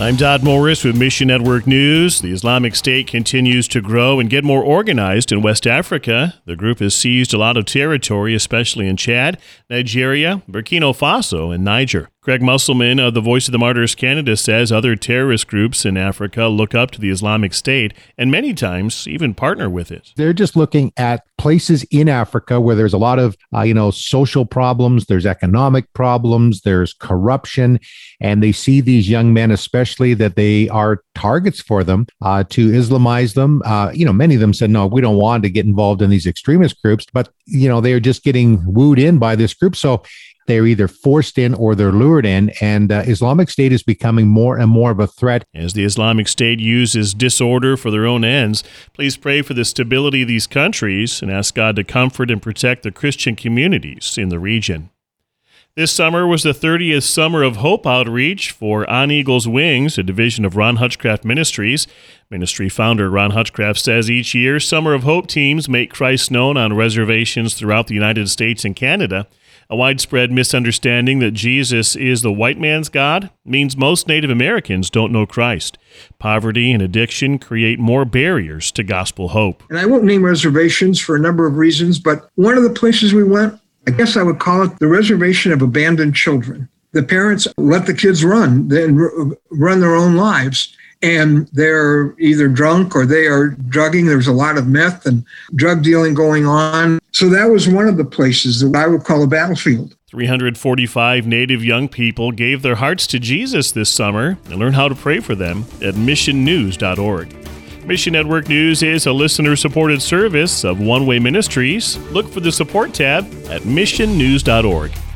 I'm Todd Morris with Mission Network News. The Islamic State continues to grow and get more organized in West Africa. The group has seized a lot of territory, especially in Chad, Nigeria, Burkina Faso, and Niger. Craig Musselman of the Voice of the Martyrs Canada says other terrorist groups in Africa look up to the Islamic State and many times even partner with it. They're just looking at places in Africa where there's a lot of, social problems, there's economic problems, there's corruption, and they see these young men, especially, that they are targets for them to Islamize them. Many of them said, no, we don't want to get involved in these extremist groups, but, they are just getting wooed in by this group. So they're either forced in or they're lured in, and Islamic State is becoming more and more of a threat. As the Islamic State uses disorder for their own ends, please pray for the stability of these countries and ask God to comfort and protect the Christian communities in the region. This summer was the 30th Summer of Hope outreach for On Eagle's Wings, a division of Ron Hutchcraft Ministries. Ministry founder Ron Hutchcraft says each year, Summer of Hope teams make Christ known on reservations throughout the United States and Canada. A widespread misunderstanding that Jesus is the white man's God means most Native Americans don't know Christ. Poverty and addiction create more barriers to gospel hope. And I won't name reservations for a number of reasons, but one of the places we went, I guess I would call it the reservation of abandoned children. The parents let the kids run their own lives, and they're either drunk or they are drugging. There's a lot of meth and drug dealing going on. So that was one of the places that I would call a battlefield. 345 Native young people gave their hearts to Jesus this summer, and learn how to pray for them at missionnews.org. Mission Network News is a listener-supported service of One Way Ministries. Look for the support tab at missionnews.org.